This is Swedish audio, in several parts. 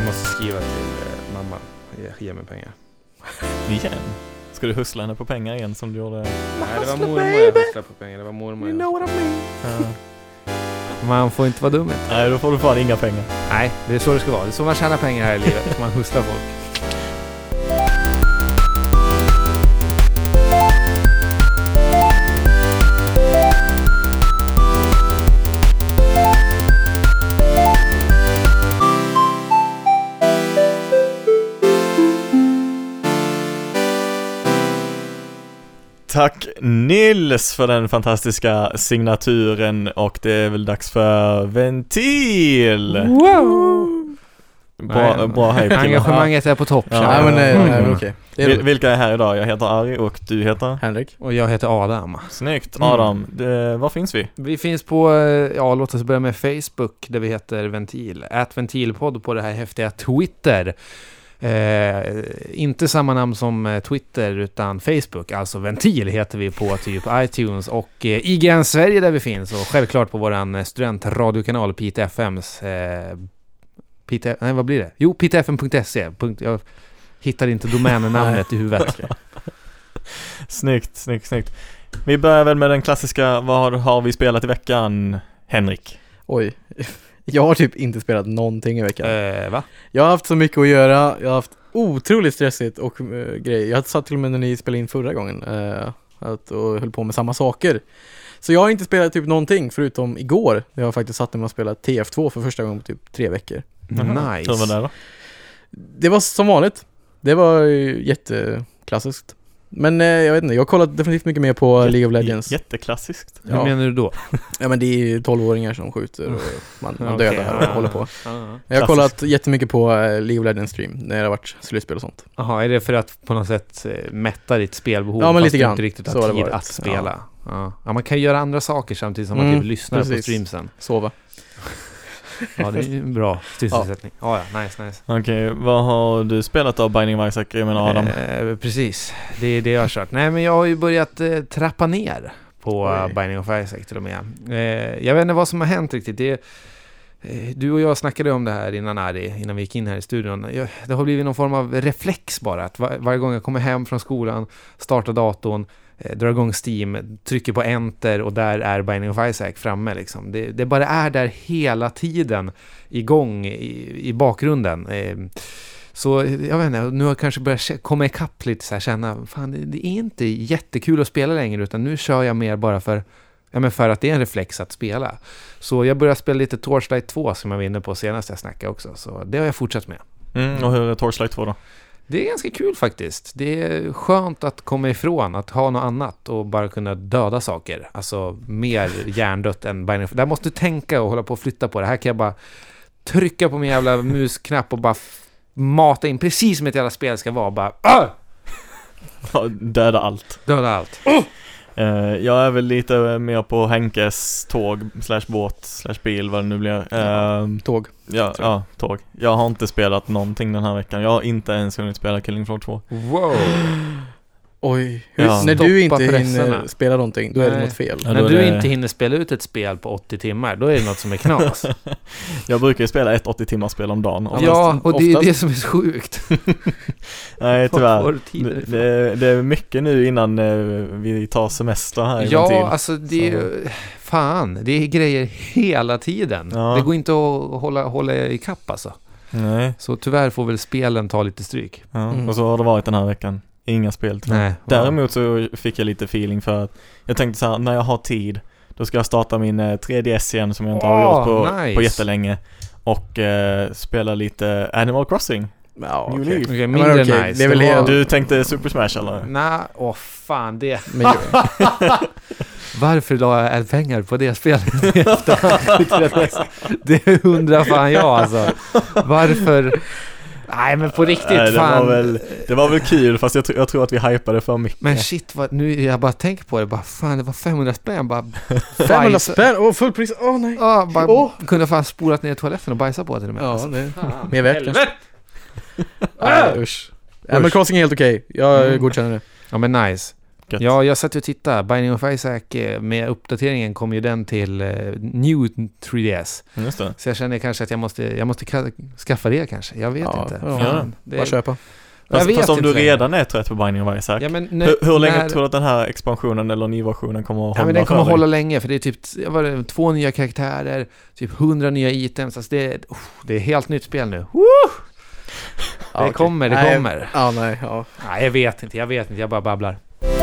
måste skriva till mamma. Ge mig pengar. Igen? Ska du hustla henne på pengar igen som du gjorde? Nej, det var mormor jag hustlade på pengar. Det var mormor. You know what I mean? Man får inte vara dum. Nej, då får du fan inga pengar. Nej, det är så det ska vara. Det är så man tjänar pengar här i livet. Man hustlar folk. Tack Nils för den fantastiska signaturen, och det är väl dags för Ventil. Wow! Bra hej. Engagemanget är på topp. Ja, men nej, okej. Vilka är här idag? Jag heter Ari och du heter? Henrik. Och jag heter Adam. Snyggt. Adam, var finns vi? Vi finns på, låt oss börja med Facebook där vi heter Ventil. @ventilpodd på det här häftiga Twitter. Inte samma namn som Twitter utan Facebook, alltså Ventil heter vi på typ iTunes och IGN Sverige där vi finns, och självklart på våran studentradiokanal Pite FMs vad blir det? Jo, pitefm.se. Jag hittar inte domännamnet i huvudet. Snyggt. Vi börjar väl med den klassiska, vad har vi spelat i veckan, Henrik? Oj, jag har typ inte spelat någonting i veckan. Va? Jag har haft så mycket att göra. Jag har haft otroligt stressigt och grejer. Jag satt till och med när ni spelade in förra gången och höll på med samma saker. Så jag har inte spelat typ någonting förutom igår. Jag har faktiskt satt mig och spelat TF2 för första gången på typ 3 veckor. Nice. Hur var det då? Det var som vanligt. Det var jätteklassiskt. Men jag vet inte, jag har kollat definitivt mycket mer på League of Legends. Jätteklassiskt. Hur menar du då? Ja, men det är ju 12-åringar som skjuter och man dödar och håller på. Jag har kollat jättemycket på League of Legends stream när det har varit slutspel och sånt. Jaha, är det för att på något sätt mätta ditt spelbehov? Ja, men lite grann. Inte riktigt Så har har det tid varit. att spela. Ja, man kan ju göra andra saker samtidigt som man typ lyssnar på streamsen. Sova. Ja, det är ju en bra sysselsättning. Ja, nice. Okej, vad har du spelat av Binding of Isaac med Adam? Precis, det är det jag har kört. Nej, men jag har ju börjat trappa ner på Binding of Isaac till och med. Jag vet inte vad som har hänt riktigt. Du och jag snackade om det här innan vi gick in här i studion. Det har blivit någon form av reflex bara. Att varje gång jag kommer hem från skolan, startar datorn, drar igång Steam, trycker på enter och där är Binding of Isaac framme liksom. Det bara är där hela tiden igång i bakgrunden. Så jag vet inte, nu har jag kanske börjat komma ikapp lite så här, känna, fan det är inte jättekul att spela längre, utan nu kör jag mer bara för att det är en reflex att spela. Så jag börjar spela lite Torchlight 2 som jag var inne på senast jag snackade också, så det har jag fortsatt med. Och hur är Torchlight 2 då? Det är ganska kul faktiskt. Det är skönt att komma ifrån, att ha något annat och bara kunna döda saker. Alltså mer hjärndött än Binding of Isaac. Där måste du tänka och hålla på och flytta på det. Här kan jag bara trycka på min jävla musknapp och bara mata in precis som ett jävla spel ska vara. Bara döda allt. Jag är väl lite mer på Henkes tåg /båt /bil, vad det nu blir. Tåg. Ja, tåg. Jag har inte spelat någonting den här veckan. Jag har inte ens hunnit spela Killing Floor 2. Wow. Oj, när du inte hinner spela någonting, då är det något fel. Ja, när du inte hinner spela ut ett spel på 80 timmar, då är det något som är knas. Jag brukar ju spela ett 80 timmars spel om dagen. Ja, och det är det som är så sjukt. Nej, tyvärr. Det är mycket nu innan vi tar semester här. Ja, alltså det är fan, det är grejer hela tiden. Ja. Det går inte att hålla i kapp alltså. Nej. Så tyvärr får väl spelen ta lite stryk. Ja, och så har det varit den här veckan. Inga spel. Nej. Däremot så fick jag lite feeling för att jag tänkte så här, när jag har tid då ska jag starta min 3DS igen som jag inte har gjort på jättelänge och spela lite Animal Crossing. Ja, okay, mindre nice. Det är väl du tänkte Super Smash eller? Nej, fan det. Varför la jag pengar på det spelet? Det undrar fan jag alltså. Varför? Nej, men på riktigt, det var väl kul, fast jag tror att vi hypade för mycket. Men shit, nu jag bara tänker på det, bara fan, det var 500 spänn, bara 500 spänn, fullpris, nej. Ja, bara kunde fan spolat ner i toaletten och bajsa på det med. Ja, alltså. Det mer värt kanske. Usch. Animal Crossing är helt okej. Jag godkänner det. Ja, men nice. Gött. Ja, jag satt och tittade. Binding of Isaac, med uppdateringen kom ju den till New 3DS. Just det. Så jag känner kanske att jag måste skaffa det kanske. Jag vet inte. Fan, bara köpa. Fast om du redan är trött på Binding of Isaac, hur länge tror du att den här expansionen eller ny versionen kommer att hålla? Men den kommer att hålla länge, för det är typ 2 nya karaktärer, typ 100 nya items. Alltså det är helt nytt spel nu. Det kommer. Nej, jag vet inte, jag bara babblar.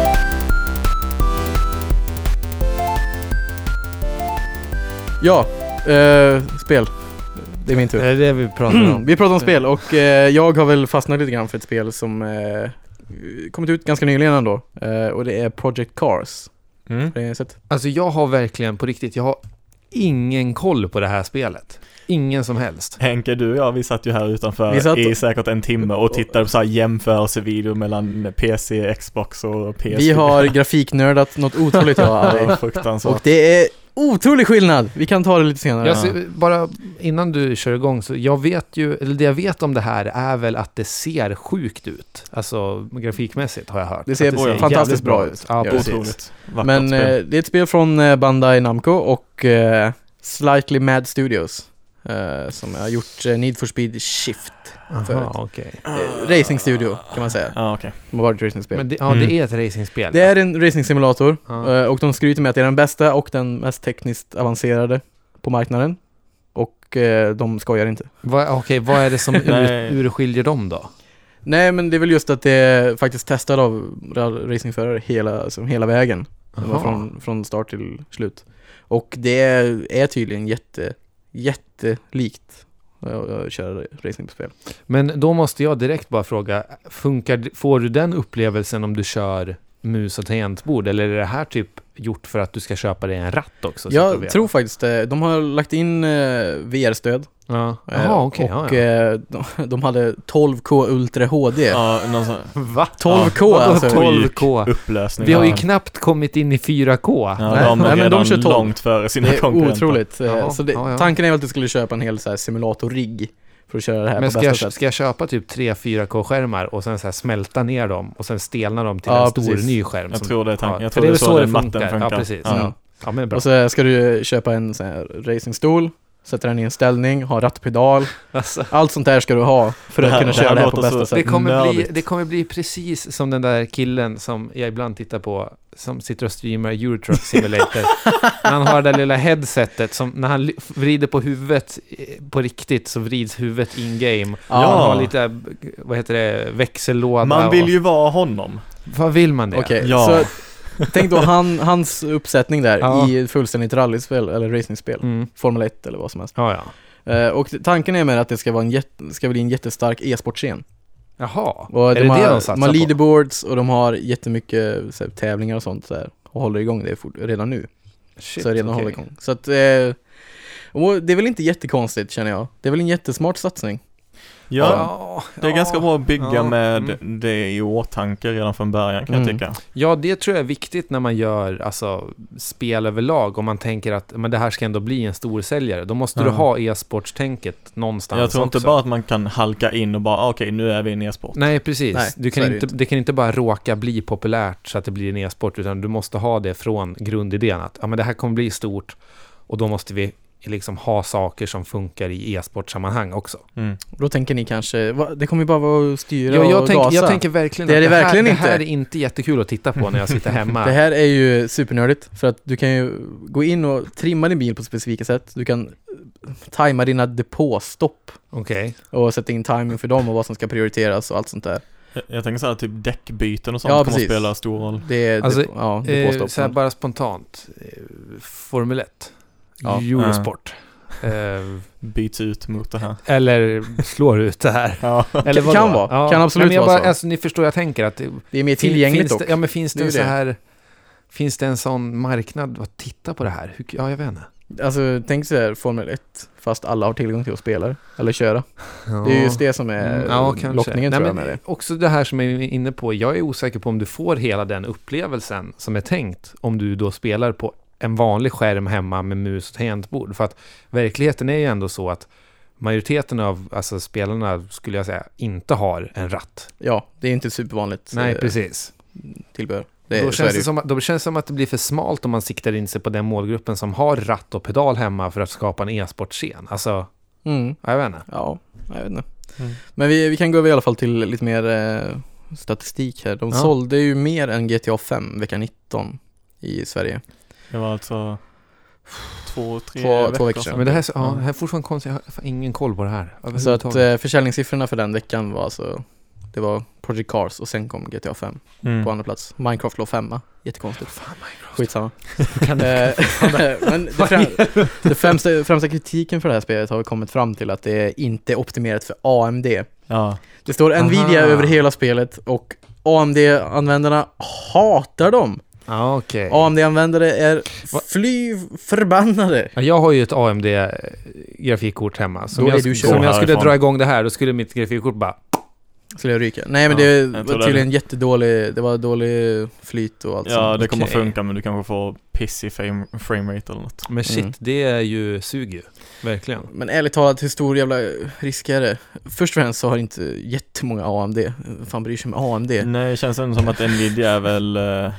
Ja, spel. Det är min tur. Det är det vi pratar om. Vi pratar om spel och jag har väl fastnat lite grann för ett spel som kommit ut ganska nyligen ändå. Och det är Project Cars. Alltså jag har verkligen på riktigt, jag har ingen koll på det här spelet. Ingen som helst. Henke, du och jag, vi satt ju här utanför i säkert en timme och tittade på så här jämförelsevideo mellan PC, Xbox och PS4. Vi har grafiknördat något otroligt, fruktansvärt. Och det är otrolig skillnad. Vi kan ta det lite senare. Bara innan du kör igång, så det jag vet om det här är väl att det ser sjukt ut. Alltså grafikmässigt har jag hört. Det ser fantastiskt bra ut. Ja, otroligt. Men det är ett spel från Bandai Namco och Slightly Mad Studios. Som har gjort Need for Speed Shift. Racing Studio kan man säga. Okay. Det var ett racingspel. Men det är ett racingspel. Det är en racing-simulator. Och de skryter med att det är den bästa och den mest tekniskt avancerade på marknaden. Och de skojar inte. Vad är det som urskiljer dem då? Nej, men det är väl just att det är faktiskt testat av racingförare hela vägen. Från start till slut. Och det är tydligen jättelikt att köra racing på spel. Men då måste jag direkt bara fråga, får du den upplevelsen om du kör mus och tangentbord, eller är det här typ gjort för att du ska köpa dig en ratt också? Jag tror faktiskt det. De har lagt in VR-stöd. Ja. De hade 12K Ultra HD. Va? 12K alltså. 12K upplösning. Vi har ju knappt kommit in i 4K. Men de kör långt före sina konkurrenter. Det är otroligt. Tanken är att du skulle köpa en hel så här simulator-rigg för att köra det här på bästa sätt. Ska jag köpa typ 3-4K-skärmar och sen så här smälta ner dem och sen stelna dem till en stor ny skärm? Jag tror det är tanken. Jag tror det är så det funkar. Ja, precis. Ja, men bra. Och så ska du köpa en sån här racingstol, sätta den i en ställning, ha rattpedal. Allt sånt där ska du ha för att kunna köra det här på bästa sätt. Det kommer bli precis som den där killen som jag ibland tittar på, som sitter och streamar Euro Truck Simulator. När han har det där lilla headsetet som när han vrider på huvudet på riktigt, så vrids huvudet in-game. Han har lite, växellåda. Man vill ju vara honom. Vad vill man det? Okej, så tänk då hans uppsättning där i fullständigt rallyspel eller racingspel. Formel 1 eller vad som helst. Och tanken är med att det ska bli en jättestark e-sportscen. Jaha, och är det det de satsar på? De har leaderboards och de har jättemycket så här, tävlingar och sånt så här, och håller igång det redan nu. Håller igång. Så att, och det är väl inte jättekonstigt, känner jag. Det är väl en jättesmart satsning. Ja, det är ganska bra att bygga med det i åtanke redan från början, kan jag tycka. Ja, det tror jag är viktigt när man gör spel överlag. Om man tänker att det här ska ändå bli en stor säljare, då måste du ha e-sportstänket någonstans. Jag tror inte bara att man kan halka in och bara, okej, nu är vi en e-sport. Nej, precis. Det kan inte bara råka bli populärt så att det blir en e-sport, utan du måste ha det från grundidén att men det här kommer bli stort, och då måste vi liksom ha saker som funkar i e-sportsammanhang också. Då tänker ni kanske, det kommer ju bara vara att styra och gasa. Jag tänker verkligen det här är inte jättekul att titta på när jag sitter hemma. Det här är ju supernördigt, för att du kan ju gå in och trimma din bil på specifika sätt. Du kan tajma dina depåstopp. Och sätta in timing för dem och vad som ska prioriteras och allt sånt där. Jag tänker så här, typ däckbyten och sånt kommer att spela stor roll. Det är depåstopp. Så här bara spontant. Formel 1. Eurosport. Byts ut mot det här. Eller slår ut det här. Eller kan vara. Kan absolut vara så. Alltså, ni förstår, jag tänker att det är mer tillgängligt dock. Men finns det så här, finns det en sån marknad att titta på det här? Jag vet inte. Alltså, tänk så här, Formel 1, fast alla har tillgång till att spela eller köra. Det är just det som är lockningen, tror jag, med det. Också det här som jag är inne på, jag är osäker på om du får hela den upplevelsen som är tänkt om du då spelar på en vanlig skärm hemma med mus och tangentbord. För att verkligheten är ju ändå så att majoriteten av spelarna, skulle jag säga, inte har en ratt. Ja, det är inte supervanligt. Nej, precis. Tillbehör. Då känns det som att det blir för smalt om man siktar in sig på den målgruppen som har ratt och pedal hemma för att skapa en e-sportscen. Alltså, jag vet inte. Ja, jag vet inte. Men vi kan gå över i alla fall till lite mer statistik här. De sålde ju mer än GTA 5 vecka 19 i Sverige. Det var alltså 2 veckor sedan. Men det här är fortfarande konstigt. Jag har ingen koll på det här. Så att försäljningssiffrorna för den veckan var alltså, det var Project Cars och sen kom GTA 5 på andra plats. Minecraft låg 5. Jättekonstigt. Skitsamma. Men det främsta kritiken för det här spelet har vi kommit fram till att det är inte optimerat för AMD. Ja. Det står Nvidia över hela spelet och AMD-användarna hatar dem. Okay. AMD-användare är förbannade. Jag har ju ett AMD-grafikkort hemma. Som jag skulle dra igång det här, då skulle mitt grafikkort bara... Skulle jag ryka? Nej, men det var tydligen jättedålig. Det var dålig flyt och allt. Ja, det kommer funka, men du kanske får pissig framerate eller något. Men shit, det är ju suger. Verkligen. Men ärligt talat, hur stor jävla risk är det? Först och främst så har inte jättemånga AMD. Fan bryr sig med AMD? Nej, det känns ändå som att Nvidia är väl...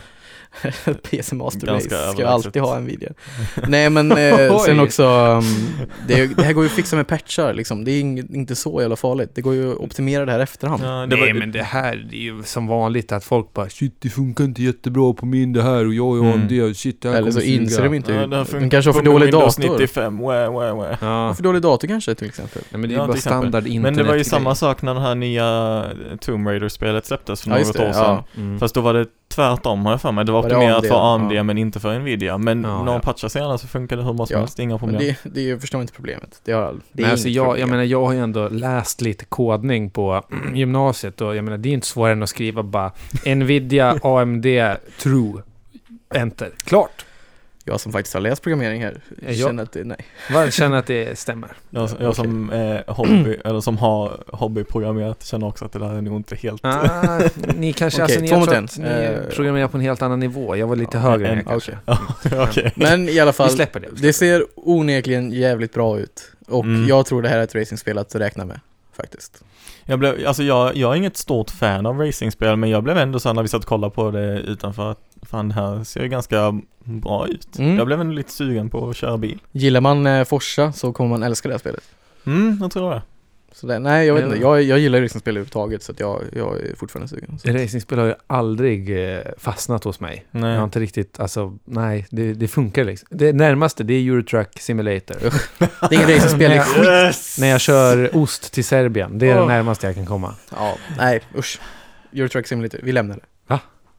PC Master Race ska alltid ha Nvidia. Nej, men sen också det här går ju att fixa med patchar liksom. Det är inte så jävla farligt. Det går ju att optimera det här efterhand. Men det här är ju som vanligt att folk bara shit, det funkar inte jättebra på min det här och jag är AMD shit, det här eller så inser de inte. De kanske har för dålig dålig dator. 95. För dålig dator kanske till exempel. Ja, men det är ju bara standard internet. Men det var ju samma sak när det här nya Tomb Raider-spelet släpptes för något år sedan. Fast då var det tvärtom, har jag för mig. Det var optimerat för AMD men inte för Nvidia. Men när de patchar senare så funkar det hur bra som helst, inga problem. Det förstår inte problemet. Jag menar, jag har ju ändå läst lite kodning på gymnasiet och jag menar, det är inte svårare än att skriva bara Nvidia, AMD, true, enter. Klart! Jag som faktiskt har läst programmering här känner att det nej. Jag känner att det stämmer. Jag som hobby eller som har hobbyprogrammerat känner också att det där är nog inte helt. Ni kanske ni programmerar på en helt annan nivå. Jag var lite högre än kanske. Okay. Men i alla fall vi släpper det. Det ser onekligen jävligt bra ut och jag tror det här är ett racingspel att räkna med faktiskt. Jag är inget stort fan av racingspel, men jag blev ändå så när vi satt och kollade på det utanför att fan, det här ser ju ganska bra ut. Jag blev ändå lite sugen på att köra bil. Gillar man Forza så kommer man älska det här spelet. Jag tror det. Så nej, jag vet inte. Jag gillar racingspel överhuvudtaget så att jag är fortfarande sugen. Racingspel har ju aldrig fastnat hos mig. Nej. Jag har inte riktigt, det funkar liksom. Det närmaste, det är Euro Truck Simulator. Det är ingen racingspel. När jag kör ost till Serbien, det är det närmaste jag kan komma. Ja, nej, usch. Euro Truck Simulator, vi lämnar det. Va?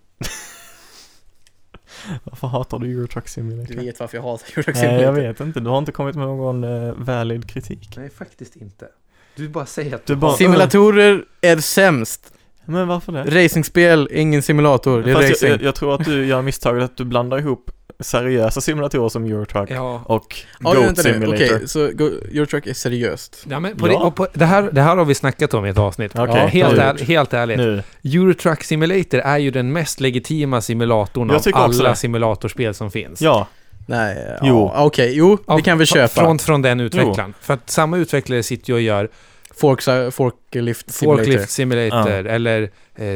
Varför hatar du Euro Truck Simulator? Du vet varför jag hatar Euro Truck Simulator. Nej, jag vet inte. Du har inte kommit med någon valid kritik. Nej, faktiskt inte. Du bara säger att simulatorer är sämst. Men varför det? Racingspel, ingen simulator. Det är racing. Jag tror att du gör misstaget att du blandar ihop seriösa simulatorer som Euro Truck och Goat Simulator. Okej, så Euro Truck är seriöst. Ja, men det här har vi snackat om i ett avsnitt. Okay. Helt ärligt. Nu. Euro Truck Simulator är ju den mest legitima simulatorn av alla simulatorspel som finns. Ja. Nej, det kan vi köpa. Från den utvecklaren. För att samma utvecklare sitter ju och gör Forklift Simulator eller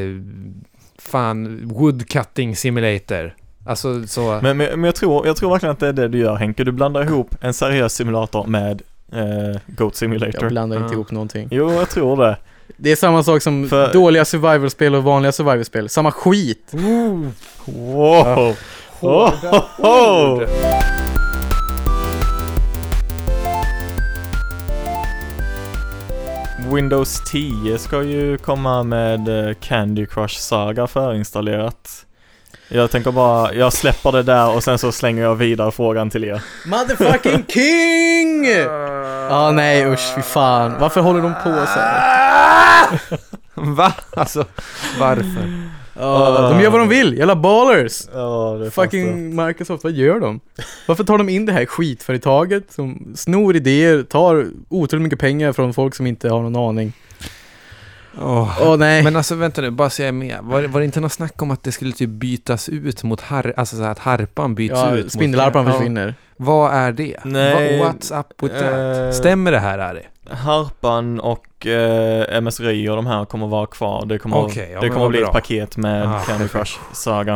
Woodcutting Simulator. Alltså så. Men jag tror verkligen att det är det du gör, Henke. Du blandar ihop en seriös simulator med Goat Simulator. Jag blandar inte ihop någonting. Jo, jag tror det. Det är samma sak som dåliga survival-spel och vanliga survival-spel. Samma skit. Wow. Windows 10 ska ju komma med Candy Crush Saga förinstallerat. Jag tänker bara, jag släpper det där och sen så slänger jag vidare frågan till er. Motherfucking king! Nej, usch, fy fan. Varför håller de på så här? Va? Alltså, varför? De gör vad de vill, jävla ballers. Fucking Microsoft, vad gör de? Varför tar de in det här skitföretaget som snor idéer, tar otroligt mycket pengar från folk som inte har någon aning? Nej. Men alltså vänta nu, bara så jag är med. Var det inte något snack om att det skulle typ bytas ut mot alltså så att harpan byts ut? Spindelharpan försvinner. Vad är det? Nej. What's up with that? Stämmer det här, Ari? Harpan och och MSRY och de här kommer vara kvar. Det kommer att bli ett paket med Candy Crush Saga.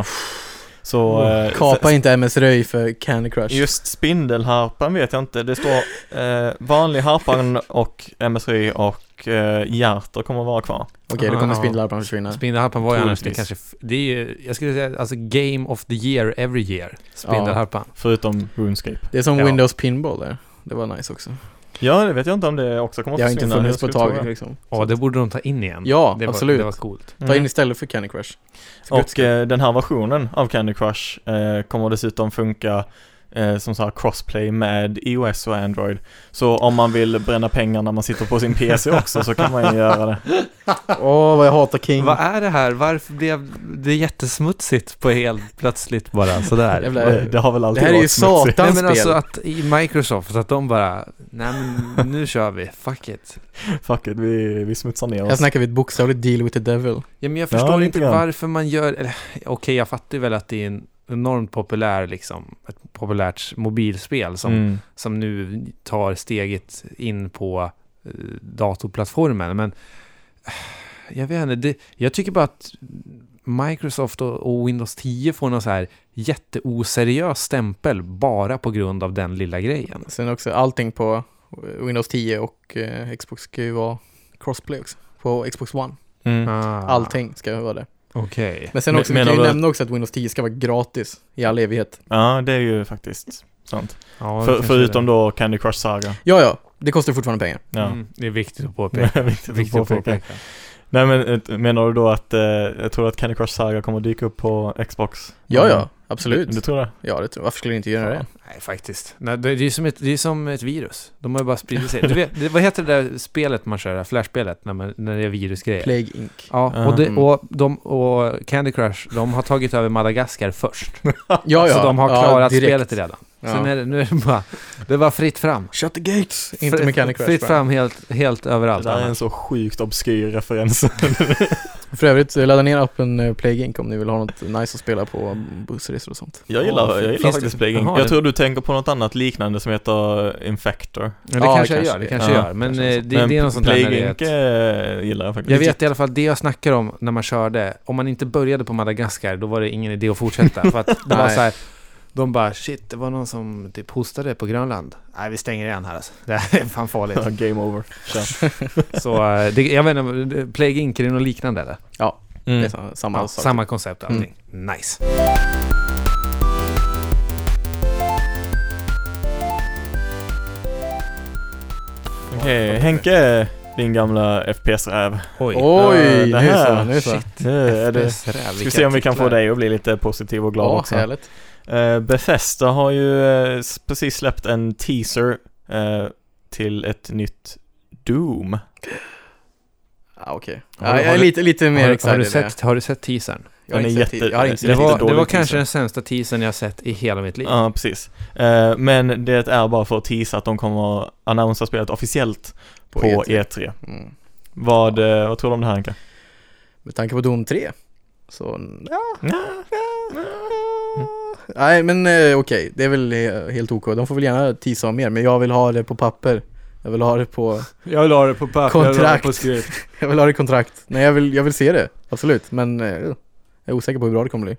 Så kapa inte MS-röj för Candy Crush. Just spindelharpan vet jag inte. Det står vanlig harpan och MS-röj och hjärtor kommer att vara kvar. Okej, då kommer spindelharpan försvinna. Spindelharpan var ju annars det är ju, jag skulle säga, alltså Game of the Year every year. Spindelharpan. Förutom RuneScape. Det är som Windows Pinball där. Det var nice också. Ja, det vet jag inte om det också kommer att försvinna. Jag har inte funnits på ett tag liksom. Ja, det borde de ta in igen. Ja, det absolut. Det var coolt. Ta in istället för Candy Crush. Och den här versionen av Candy Crush kommer dessutom funka som sagt crossplay med iOS och Android. Så om man vill bränna pengar när man sitter på sin PC också så kan man ju göra det. Vad jag hatar King. Vad är det här? Varför blev det jättesmutsigt på helt plötsligt bara sådär? Det har väl alltid varit. Det här är ju satans spel. Nej, men alltså att i Microsoft att de bara, nej men nu kör vi, fuck it. Fuck it, vi smutsar ner oss. Jag snackar vid ett bokstavligt deal with the devil. Ja, men jag förstår inte varför man gör, okej, jag fattar väl att det är en enormt populär liksom, ett populärt mobilspel som nu tar steget in på datorplattformen, men jag vet inte, jag tycker bara att Microsoft och Windows 10 får någon så här jätteoseriös stämpel bara på grund av den lilla grejen. Sen också allting på Windows 10 och Xbox ska ju vara crossplay också på Xbox One. Allting ska ju vara det. Okej. Men sen också, vi kan ju nämna också att Windows 10 ska vara gratis i all evighet. Ja, det är ju faktiskt sant. Ja, förutom då Candy Crush Saga. Ja, det kostar fortfarande pengar. Ja. Det är viktigt att påpeka. viktigt att påpeka. Nej, men menar du då att jag tror att Candy Crush Saga kommer att dyka upp på Xbox? Ja, absolut. Du tror det? Ja, det tror jag. Varför skulle du inte göra det? Nej, faktiskt. Nej, det är som ett virus. De har ju bara spridit sig. Du vet, vad heter det där spelet man kör, flashspelet, när det är virusgrejer? Plague Inc. Ja, och Candy Crush, de har tagit över Madagaskar först. Ja. Så de har klarat direkt. spelet redan. Sen nu är det bara fritt fram. Shut the gates! Inte med Candy Crush. Fritt fram helt överallt. Det där är en så sjukt obskyr referens. För övrigt, ladda ner appen Plague Inc om ni vill ha något nice att spela på bussresor och sånt. Jag gillar faktiskt Plague Inc. Jag tror du tänker på något annat liknande som heter Infector. Ja, det kanske jag gör. Men det är något sånt där. Plague Inc gillar jag faktiskt. Jag vet i alla fall det jag snackar om när man körde. Om man inte började på Madagaskar, då var det ingen idé att fortsätta. För att det var så här. De bara, shit, det var någon som typ hostade på Grönland. Nej, vi stänger igen här alltså. Det är fan farligt. Game over. Så jag vet inte, Plague Inc, är det något liknande eller? Ja, det är samma koncept allting. Nice. Okej, Henke, din gamla FPS-räv. Oj, det här, nu så. Ska vi se om vi kan få dig att bli lite positiv och glad också. Härligt. Bethesda har ju precis släppt en teaser till ett nytt Doom. Okej. Jag är lite mer excited. Har du sett teasern? Jag har inte sett det var kanske den sämsta teasern jag sett i hela mitt liv. Ja, precis. Men det är bara för att teasa att de kommer att annonsera spelet officiellt på E3. Vad tror du om det här, Anka? Med tanke på Doom 3 så nej, men okej. Det är väl helt OK. De får väl gärna teasa mer, men jag vill ha det på papper. Jag vill ha det på kontrakt. Jag vill ha det i kontrakt. Nej, jag vill se det. Absolut. Men jag är osäker på hur bra det kommer bli.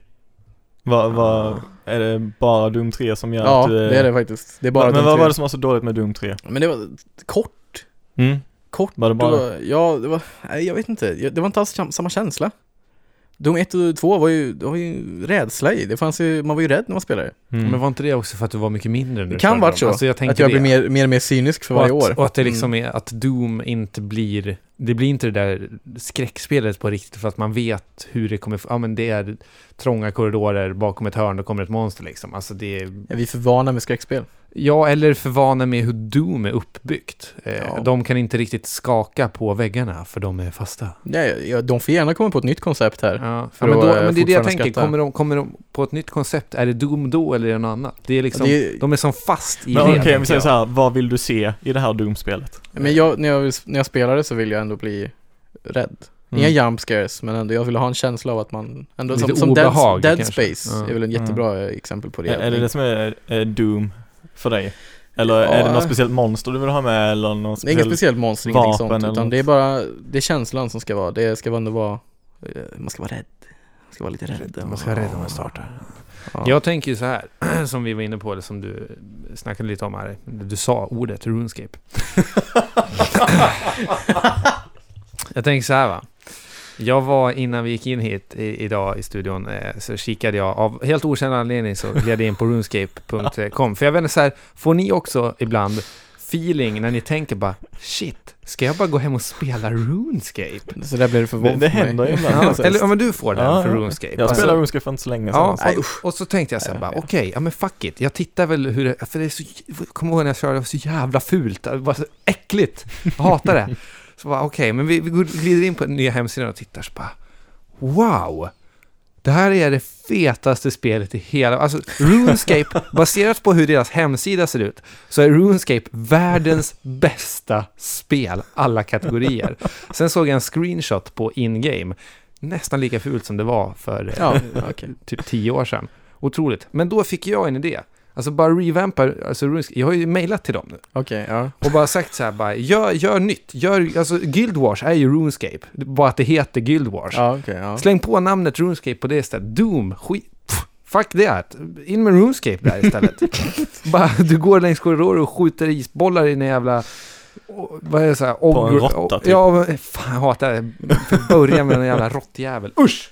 Är det bara Doom 3 som gör att du... det är det faktiskt. Det är bara men vad var det som var så dåligt med Doom 3? Men det var kort. Kort. Var det bara... det var... Jag vet inte. Det var inte alls samma känsla. Doom 1 och 2 var ju rädsla i. Det fanns ju, man var ju rädd när man spelade. Men var inte det också för att du var mycket mindre? Det kan vara så. Alltså, att jag blir mer och mer cynisk för varje år. Och att det liksom är att Doom inte blir... Det blir inte det där skräckspelet på riktigt för att man vet hur det kommer... Ja, men det är trånga korridorer bakom ett hörn och kommer ett monster liksom. Alltså det är vi för vana med skräckspel? Ja, eller för vana med hur Doom är uppbyggt. De kan inte riktigt skaka på väggarna för de är fasta. Ja, de får gärna komma på ett nytt koncept här. Men det är det jag tänker. Kommer de på ett nytt koncept? Är det Doom då eller är det något annat? Det är liksom, de är som fast i det. Okej, vi säger så här, vad vill du se i det här Doom-spelet? Men när jag spelar det så vill jag ändå bli rädd. Inga jump scares, men ändå jag vill ha en känsla av att man ändå som Dead Space är väl en jättebra exempel på det. Är det som är Doom för dig? Eller är det något speciellt monster du vill ha med? Eller något speciellt inget speciellt monster, ingenting sånt. Utan något. Det är bara det är känslan som ska vara. Det ska ändå vara... Man ska vara rädd. Man ska vara lite rädd. Man ska vara rädd om man startar. Ja. Jag tänker ju så här, som vi var inne på, eller som du snackade lite om här. Du sa ordet RuneScape. Jag tänker så här, va. Jag var, innan vi gick in hit idag i studion, så kikade jag av helt okänd anledning, så gled jag in på runescape.com. För jag vet inte så här, får ni också ibland feeling när ni tänker bara, shit, ska jag bara gå hem och spela RuneScape? Så där blir det förvånad. Det händer ju ibland. Eller men du får den för RuneScape. Jag spelar RuneScape för inte så länge sedan. Ja, och så tänkte jag sen bara, okej, ja men fuck it. Jag tittar väl hur det, för det är så, kom ihåg när jag körde, det var så jävla fult. Det var så äckligt. Jag hatar det. Så bara, okej, men vi glider in på den nya hemsidan och tittar så bara, wow! Det här är det fetaste spelet i hela... Alltså, RuneScape, baserat på hur deras hemsida ser ut, så är RuneScape världens bästa spel, alla kategorier. Sen såg jag en screenshot på in-game. Nästan lika fult som det var för typ 10 år sedan. Otroligt. Men då fick jag en idé. Alltså bara revampa, alltså RuneScape. Jag har ju mejlat till dem nu. Ja. Och bara sagt så här, bara, gör nytt. Alltså Guild Wars är ju RuneScape. Bara att det heter Guild Wars. Ja. Släng på namnet RuneScape på det istället. Doom, fuck det. In med RuneScape där istället. Bara, du går längs korridorer och skjuter isbollar i en jävla... Vad är det så här? På en råtta typ. Ja, fan, jag hatar det. Börja med en jävla råttjävel. Usch!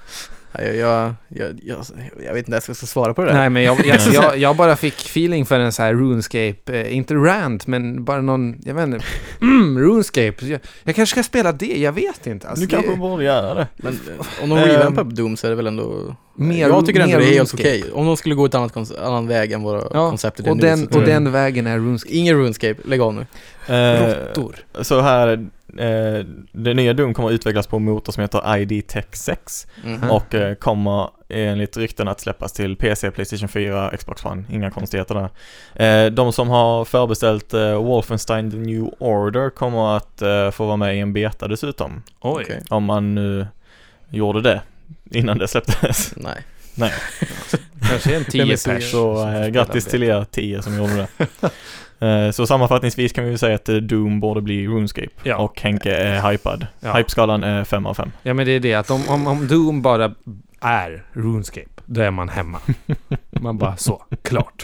Jag vet inte ens vad jag ska svara på det där. Nej, men jag bara fick feeling för en så här RuneScape, inte rant, men bara någon, jag vet inte, RuneScape. Jag kanske ska spela det, jag vet inte. Alltså, du kanske borde göra det. Men om de revampar på Doom så är det väl ändå... jag tycker ändå det är helt okej. Om de skulle gå ett annan väg än våra konceptet och den vägen är RuneScape. Ingen RuneScape, lägg av nu. Råttor. Så här, det nya Doom kommer att utvecklas på en motor som heter ID Tech 6 och kommer enligt rykten att släppas till PC, PlayStation 4, Xbox One. Inga konstigheter där. De som har förbeställt Wolfenstein The New Order kommer att få vara med i en beta dessutom. Oj. Okay. Om man nu gjorde det innan det släpptes. Nej. Kanske en 10 pers. Så grattis till er 10 som gjorde det. Så sammanfattningsvis kan vi säga att Doom borde bli RuneScape och Henke är hypad. Hypeskalan är 5 av 5. Ja, men det är det att om Doom bara är RuneScape, då är man hemma. Man bara så, klart.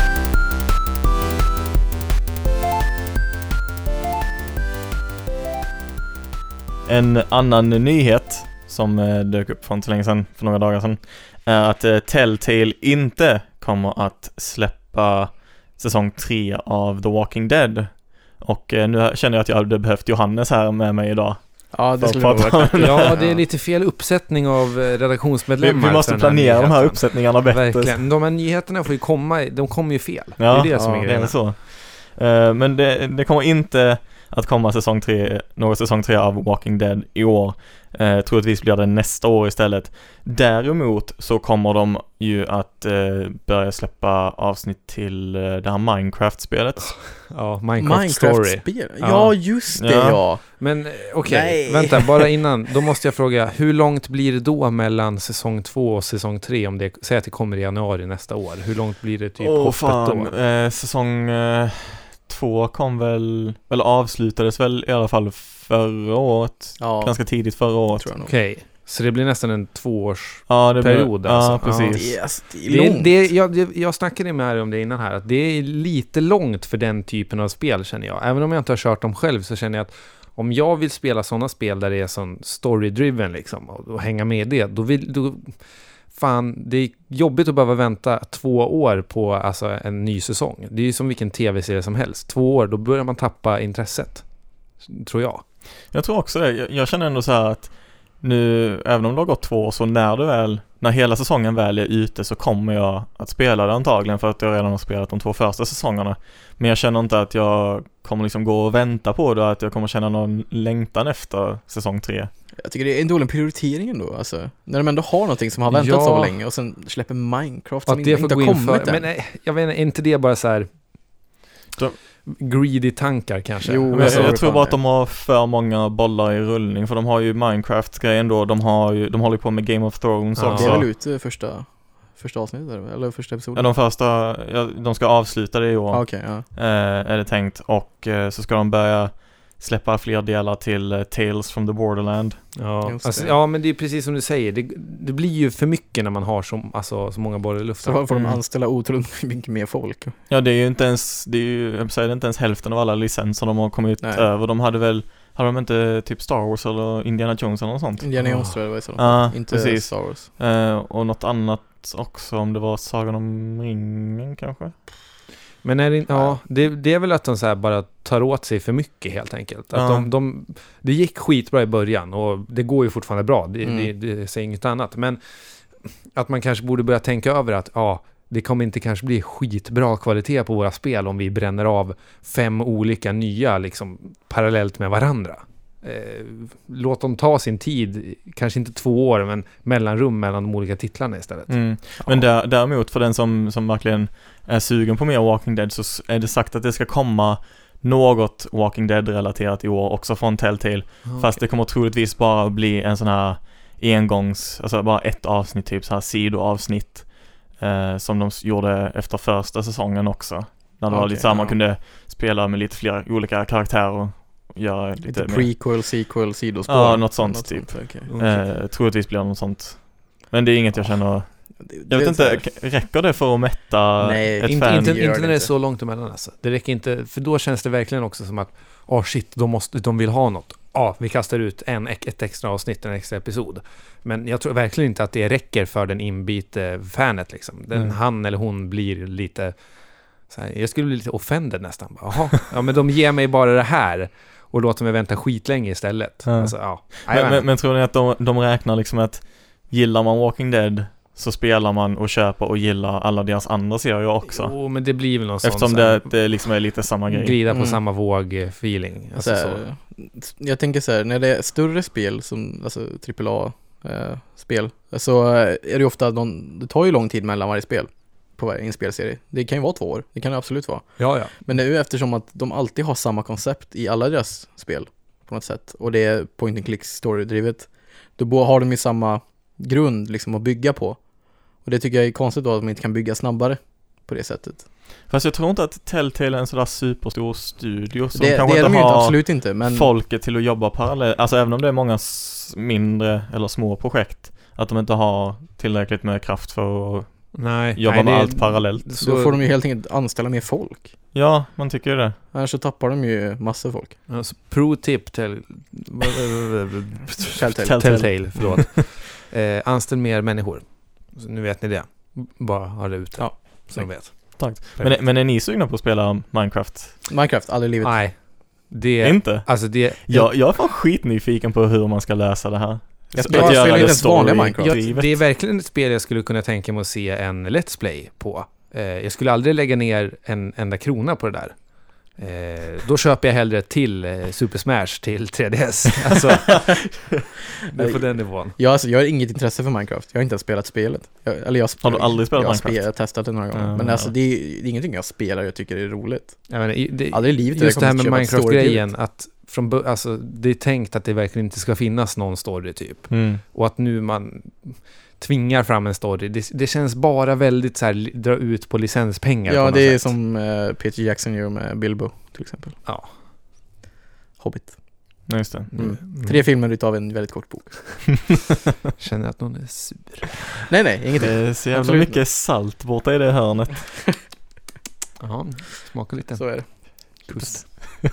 En annan nyhet som dök upp för inte så länge sedan, för några dagar sedan, är att Telltale inte kommer att släppa säsong 3 av The Walking Dead. Och nu känner jag att jag hade behövt Johannes här med mig idag. Ja, det skulle vara ja, det är lite fel uppsättning av redaktionsmedlemmar. Vi måste planera de här uppsättningarna bättre. Verkligen. De här nyheterna får ju komma, de kommer ju fel. Det är det som är grejen. Det är så. Men det kommer inte att komma säsong 3 av Walking Dead i år. Troligtvis blir det nästa år istället. Däremot så kommer de ju att börja släppa avsnitt till det här Minecraft-spelet. Ja, Minecraft Story. Ja, just det, ja. Men okej, vänta, bara innan. Då måste jag fråga, hur långt blir det då mellan säsong 2 och säsong 3? Om det, säg att det kommer i januari nästa år. Hur långt blir det typ hoppet då? Säsong 2 kom väl, eller avslutades väl i alla fall förra året. Ganska tidigt förra året. Okej. Så det blir nästan en 2-årsperiod. Alltså. Ja, precis. Yes, det är långt. Jag snackade med om det innan här, att det är lite långt för den typen av spel, känner jag. Även om jag inte har kört dem själv, så känner jag att om jag vill spela sådana spel där det är sån story-driven liksom, och hänga med det, då fan, det är jobbigt att behöva vänta 2 år på alltså, en ny säsong. Det är ju som vilken tv-serie som helst. 2 år, då börjar man tappa intresset. Tror jag. Jag tror också det. Jag känner ändå så här att nu, även om det har gått 2 år, så när hela säsongen väl är ute, så kommer jag att spela det antagligen, för att jag redan har spelat de 2 första säsongerna. Men jag känner inte att jag kommer liksom gå och vänta på det, att jag kommer känna någon längtan efter säsong 3. Jag tycker det är en dålig prioritering ändå, alltså. När de ändå har någonting som har väntat så länge och sen släpper Minecraft som inte har kommit än. Men jag vet inte, är inte det bara så här greedy tankar kanske? Jo, jag tror bara att de har för många bollar i rullning, för de har ju Minecraft-grejen då, de håller på med Game of Thrones också. Det är väl ute första första avsnittet eller första episoden? Ja, de ska avsluta det i år. Okej, ja. Är det tänkt. Och så ska de börja släppa fler delar till Tales from the Borderland. Ja, alltså, ja, men det är precis som du säger. Det blir ju för mycket när man har så många bollar i luften. Så får de anställa otroligt mycket mer folk. Ja, det är ju inte ens hälften av alla licenser de har kommit över. De hade de inte typ Star Wars eller Indiana Jones eller något sånt? Indiana Jones tror jag det var i så. Inte precis. Star Wars. Och något annat också, om det var Sagan om ringen kanske. Men det är väl att de så här bara tar åt sig för mycket helt enkelt. Att det gick skitbra i början och det går ju fortfarande bra. Det säger inget annat. Men att man kanske borde börja tänka över att det kommer inte kanske bli skitbra kvalitet på våra spel om vi bränner av 5 olika nya liksom parallellt med varandra. Låt dem ta sin tid, kanske inte 2 år, men mellanrum mellan de olika titlarna istället. Men däremot för den som verkligen är sugen på mer Walking Dead, så är det sagt att det ska komma något Walking Dead-relaterat i år också från Telltale. Fast det kommer troligtvis bara bli en sån här alltså bara ett avsnitt, typ så här sidoavsnitt som de gjorde efter första säsongen också. När det var lite så här, man kunde spela med lite fler olika karaktärer och göra lite prequel, sequel, sidospår. Ja, något sånt typ. Troligtvis blir det något sånt. Men det är inget jag känner. Jag vet inte, räcker det för att mätta ett fan? Inte när det är så långt emellan alltså. Det räcker inte, för då känns det verkligen också som att de vill ha något. Vi kastar ut ett extra avsnitt, en extra episod. Men jag tror verkligen inte att det räcker för den inbite fanet liksom. Han eller hon blir lite så här, jag skulle bli lite offended nästan. Men de ger mig bara det här och låter mig vänta skitlänge istället. Alltså, men tror ni att de räknar liksom att gillar man Walking Dead så spelar man och köper och gillar alla deras andra serier också? Jo, men det blir väl någon sån. Eftersom det liksom är lite samma grej. Glida på samma våg-feeling. Alltså, så. Jag tänker så här, när det är större spel som alltså AAA-spel, så är det ofta det tar ju lång tid mellan varje spel på varje inspelserie. Det kan ju vara 2 år. Det kan det absolut vara. Ja. Men det är ju eftersom att de alltid har samma koncept i alla deras spel på något sätt. Och det är point and click story-drivet. Då har de ju samma grund liksom att bygga på. Och det tycker jag är konstigt då att man inte kan bygga snabbare på det sättet. Fast jag tror inte att Telltale är en sådär superstor studio som det kanske är inte de har absolut inte, men folket till att jobba parallellt. Alltså även om det är många mindre eller små projekt, att de inte har tillräckligt med kraft för att jobba med allt parallellt. Så får de ju helt enkelt anställa mer folk. Ja, man tycker ju det. Annars så tappar de ju massor folk. Alltså, pro-tip till Telltale, förlåt. Anställ mer människor. Så nu vet ni det. Bara ha det ute. Ja, så de vet. Tack. Men är ni sugna på att spela Minecraft? Minecraft, aldrig i livet. Nej. Inte? Alltså jag är fan skitnyfiken på hur man ska lösa det här. Jag spelar inte ens vanliga Minecraft. Det är verkligen ett spel jag skulle kunna tänka mig att se en Let's Play på. Jag skulle aldrig lägga ner en enda krona på det där. Då köper jag hellre till Super Smash till 3DS. Alltså, det är på den nivån. Ja, alltså, jag har inget intresse för Minecraft. Jag har inte ens spelat spelet. Har du aldrig spelat Minecraft? Jag har testat det några gånger. Men alltså, det är ingenting jag spelar. Jag tycker det är roligt. Aldrig i livet. Just det här med Minecraft-grejen att alltså, det är tänkt att det verkligen inte ska finnas någon story typ. Och att nu man tvingar fram en story. Det känns bara väldigt så här, dra ut på licenspengar. Ja, på det är sätt. som Peter Jackson gör med Bilbo till exempel. Ja. Hobbit. Nej, just det. 3 filmer utav en väldigt kort bok. Känner att någon är sur. Nej, ingenting. Det är så jävla mycket salt borta i det hörnet. Jaha, smaka lite. Så är det. Puss.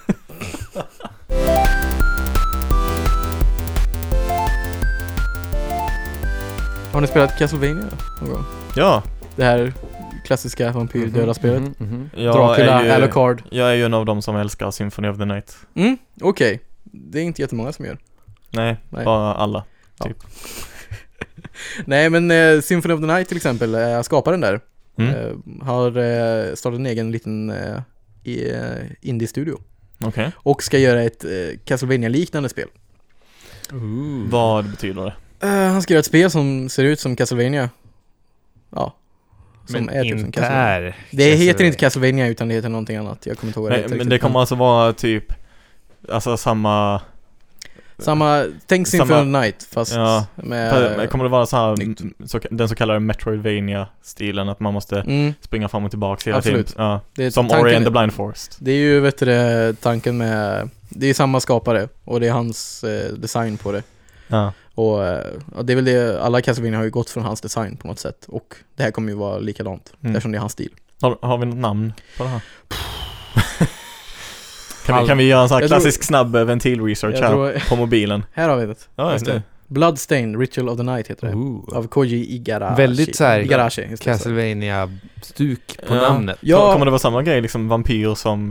Har ni spelat Castlevania någon gång? Ja. Det här klassiska vampyr-döda-spelet. Dracula, Alucard. Jag är ju en av dem som älskar Symphony of the Night. Okej. Det är inte jättemånga som gör. Nej. Bara alla. Typ. Nej, men Symphony of the Night till exempel, skaparen där har startat en egen liten indie-studio. Okay. Och ska göra ett Castlevania-liknande spel. Vad betyder det? Han ska göra ett spel som ser ut som Castlevania. Ja. Som är typ som Castlevania. Det heter inte Castlevania utan det heter någonting annat. Jag kommer inte ihåg det. Men det kommer alltså vara typ alltså samma Samma, tänk Symphony of the Night fast med... Kommer det vara så här, den så kallade Metroidvania-stilen, att man måste springa fram och tillbaka hela tiden. Ja. Som Ori and the Blind Forest. Det är ju tanken med... Det är samma skapare och det är hans design på det. Ja. Och det är väl det, alla Castlevania har ju gått från hans design på något sätt. Och det här kommer ju vara likadant, eftersom det är hans stil. Har vi något namn på det här? Kan vi göra en sån här klassisk snabb ventil-research här på mobilen? Här har vi det. Ja, just det. Bloodstained, Ritual of the Night heter det. Av Koji Igarashi. Väldigt såhär Castlevania-stuk på namnet. Ja. Kommer det vara samma grej, liksom vampyr som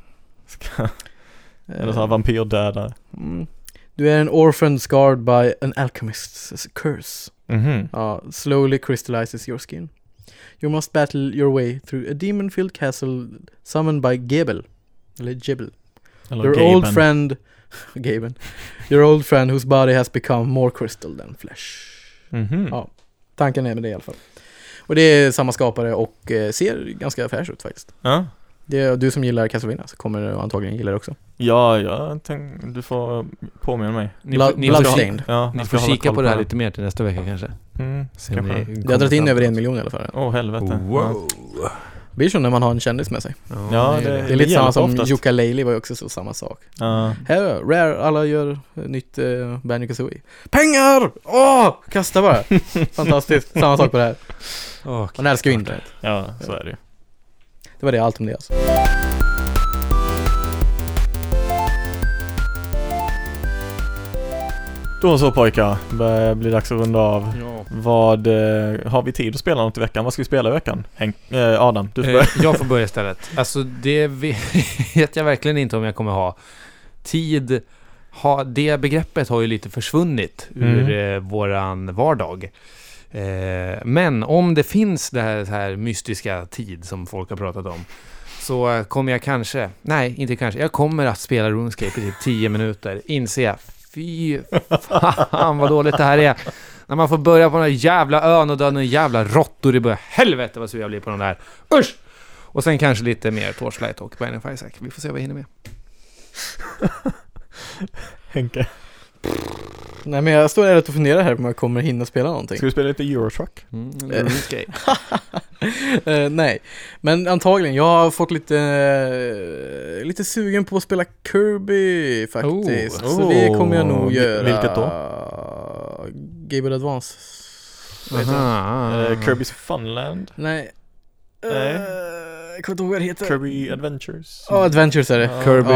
eller så här vampyrdödare? Du är en orphan scarred by an alchemist's curse. Slowly crystallizes your skin. You must battle your way through a demon-filled castle summoned by Gebel. Eller Gebel. Your old friend Gaben. Your old friend whose body has become more crystal than flesh. Ja, tanken är med det i alla fall. Och det är samma skapare och ser ganska fräsch ut faktiskt. Ja. Det är du som gillar Castlevania, så kommer du antagligen gilla det också. Ja, jag tänkte du får påminna mig. Bloodstained. Ni får kika på det här lite mer till nästa vecka kanske. Det har dragit in över 1 miljon i alla fall. Helvete. Wow. Det blir så när man har en kändis med sig. Ja, det är lite samma som Yooka-Laylee var ju också så samma sak. Här, Rare, alla gör nytt Banjo-Kazooie. Pengar! Kasta bara. Fantastiskt. Samma sak på det här. Man älskar ju internet. Ja, så är det ju. Det var det, allt om det alltså. Då så pojkar, det blir dags att runda av. Vad har vi tid att spela något i veckan? Vad ska vi spela i veckan? Adam, du får börja. Jag får börja istället. Alltså det vet jag verkligen inte om jag kommer ha tid. Det begreppet har ju lite försvunnit ur våran vardag. Men om det finns det här mystiska tid som folk har pratat om, så kommer jag kommer att spela RuneScape i typ 10 minuter. Inser jag, fy fan vad dåligt det här är. När man får börja på den här jävla ön och döda några jävla råttor i början. Helvete vad sur jag blir på den där. Usch! Och sen kanske lite mer Torchlight och Binding of Isaac. Vi får se vad jag hinner med. Henke. Nej, men jag står och funderar här om jag kommer hinna spela någonting. Ska vi spela lite Eurotruck? RuneScape. Nej, men antagligen. Jag har fått lite sugen på att spela Kirby faktiskt. Så det kommer jag nog göra. Vilket då? Game Boy Advance. Kirby's Funland? Nej. Jag kommer inte ihåg vad det heter. Kirby Adventures. Adventures är det.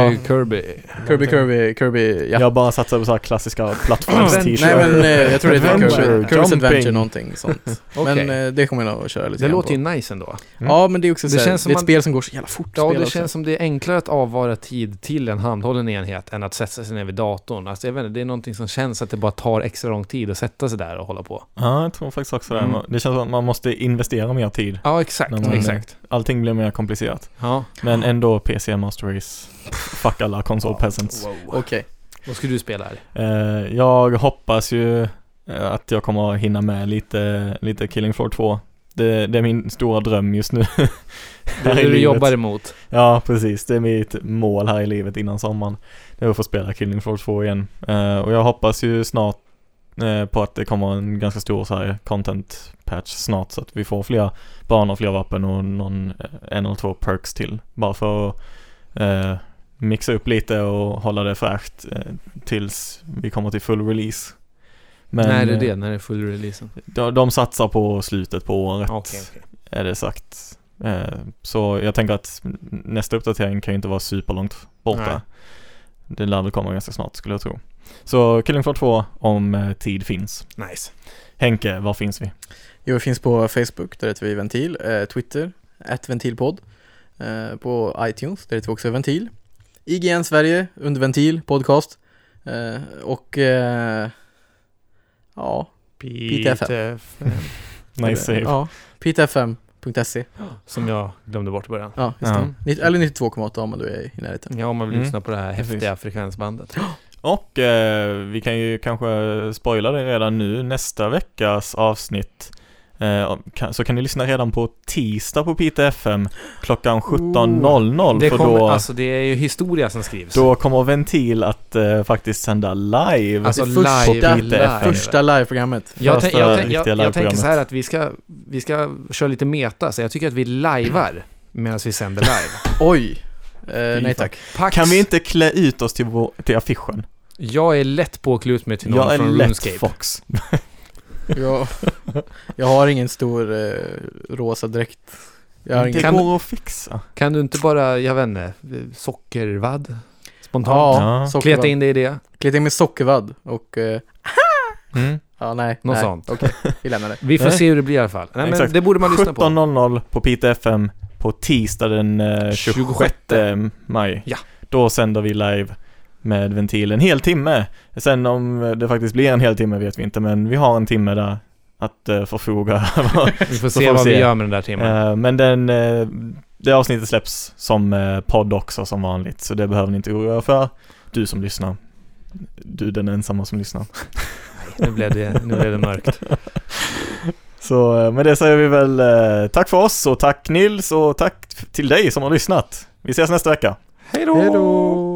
Kirby. Ja. Jag bara satsar på så här klassiska plattforms-t-shirt. Nej, men jag tror det heter Kirby's Adventure, någonting sånt. Men det kommer jag nog att köra lite. Det låter ju nice ändå. Ja, men det är också det är ett spel som går så jävla fort. Ja, det känns som det är enklare att avvara tid till en handhållen enhet än att sätta sig ner vid datorn. Alltså jag vet inte, det är någonting som känns att det bara tar extra lång tid att sätta sig där och hålla på. Ja, jag tror faktiskt också det. Det känns som att man måste investera mer tid. Ja, exakt. Allting blir mer komplicerat. Ja. Men ändå PC Master Race. Fuck alla console peasants. Okej. Vad ska du spela här? Jag hoppas ju att jag kommer att hinna med lite Killing Floor 2. Det är min stora dröm just nu. Det är det du jobbar emot. Ja, precis. Det är mitt mål här i livet innan sommaren. Det är att få spela Killing Floor 2 igen. Och jag hoppas ju snart på att det kommer en ganska stor så här content patch snart, så att vi får fler banor, fler vapen och en eller två perks till. Bara för att mixa upp lite och hålla det fräscht tills vi kommer till full release. Men, när är det? När är full releasen? De satsar på slutet på året. Okay. Är det sagt. Så jag tänker att nästa uppdatering kan ju inte vara superlångt borta. Nej. Det lär väl komma ganska snart, skulle jag tro. Så Killing Floor 2 om tid finns. Nice. Henke, var finns vi? Jo, vi finns på Facebook, där heter vi Ventil. Twitter, @ventilpodd. På iTunes, där heter vi också Ventil. IGN Sverige, under Ventil, podcast. Och PTFM. Nice save. Ja, PTFM.se. Som jag glömde bort i början. Ja, just det. Eller 92,8 om du är i närheten. Ja, om man vill lyssna på det här häftiga frekvensbandet. Och vi kan ju kanske spoila det redan nu. Nästa veckas avsnitt Så kan ni lyssna redan på tisdag på Piteå FM klockan 17.00. Det är ju historia som skrivs. Då kommer Ventil att faktiskt sända live. Alltså första live-programmet. Jag tänker så här att vi ska köra lite meta. Så jag tycker att vi livear medan vi sänder live. Oj. Nej tack. Kan vi inte klä ut oss till affischen? Jag är lätt på att klä ut mig till någon från RuneScape. Fox. Jag har ingen stor rosa dräkt. Det går att fixa. Kan du inte bara, jag vet inte, sockervadd? Spontant. Ja, kleta in det i det. Kleta in med sockervadd och... Ja, nej. Något sånt. Okej, vi lämnar det. Vi får se hur det blir i alla fall. Nej, men det borde man lyssna på. 17.00 på Piteå FM på tisdag den 26 maj. Ja. Då sänder vi live med Ventil en hel timme. Sen om det faktiskt blir en hel timme vet vi inte, men vi har en timme där att förfoga. Vi får se vad vi gör med den där timmen. Men det avsnittet släpps som podd också som vanligt, så det behöver ni inte oroa för. Du som lyssnar. Du är den ensamma som lyssnar. Nu blev det mörkt. Så med det säger vi väl tack för oss och tack Nils och tack till dig som har lyssnat. Vi ses nästa vecka. Hej då!